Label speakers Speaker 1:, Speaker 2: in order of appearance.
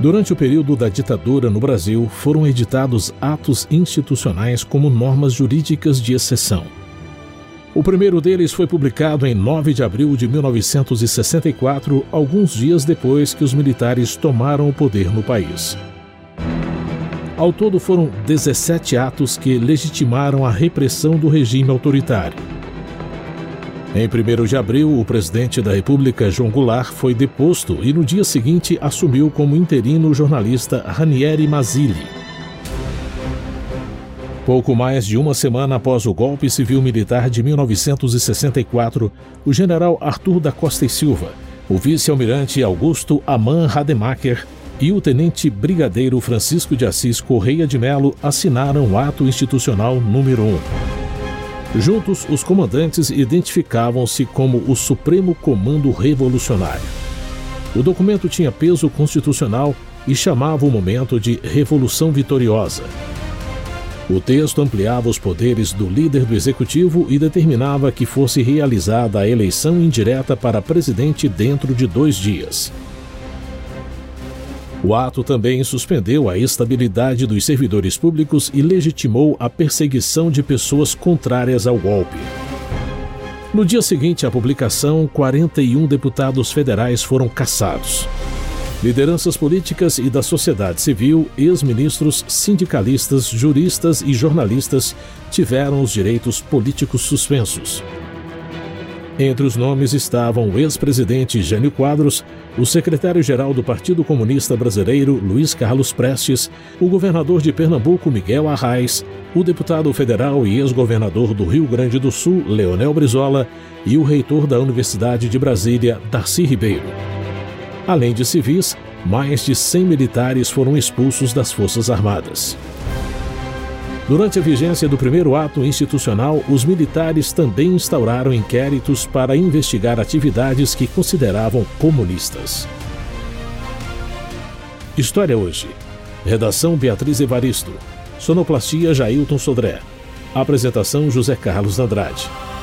Speaker 1: Durante o período da ditadura no Brasil, foram editados atos institucionais como normas jurídicas de exceção. O primeiro deles foi publicado em 9 de abril de 1964, alguns dias depois que os militares tomaram o poder no país. Ao todo foram 17 atos que legitimaram a repressão do regime autoritário. Em 1º de abril, o presidente da República, João Goulart, foi deposto e no dia seguinte assumiu como interino o jornalista Ranieri Mazzilli. Pouco mais de uma semana após o golpe civil-militar de 1964, o general Arthur da Costa e Silva, o vice-almirante Augusto Aman Rademacher e o tenente brigadeiro Francisco de Assis Correia de Melo assinaram o Ato Institucional número 1. Juntos, os comandantes identificavam-se como o Supremo Comando Revolucionário. O documento tinha peso constitucional e chamava o momento de Revolução Vitoriosa. O texto ampliava os poderes do líder do executivo e determinava que fosse realizada a eleição indireta para presidente dentro de 2 dias. O ato também suspendeu a estabilidade dos servidores públicos e legitimou a perseguição de pessoas contrárias ao golpe. No dia seguinte à publicação, 41 deputados federais foram cassados. Lideranças políticas e da sociedade civil, ex-ministros, sindicalistas, juristas e jornalistas tiveram os direitos políticos suspensos. Entre os nomes estavam o ex-presidente Jânio Quadros, o secretário-geral do Partido Comunista Brasileiro, Luiz Carlos Prestes, o governador de Pernambuco, Miguel Arraes, o deputado federal e ex-governador do Rio Grande do Sul, Leonel Brizola, e o reitor da Universidade de Brasília, Darcy Ribeiro. Além de civis, mais de 100 militares foram expulsos das Forças Armadas. Durante a vigência do primeiro ato institucional, os militares também instauraram inquéritos para investigar atividades que consideravam comunistas. História Hoje. Redação Beatriz Evaristo. Sonoplastia Jailton Sodré. Apresentação José Carlos Andrade.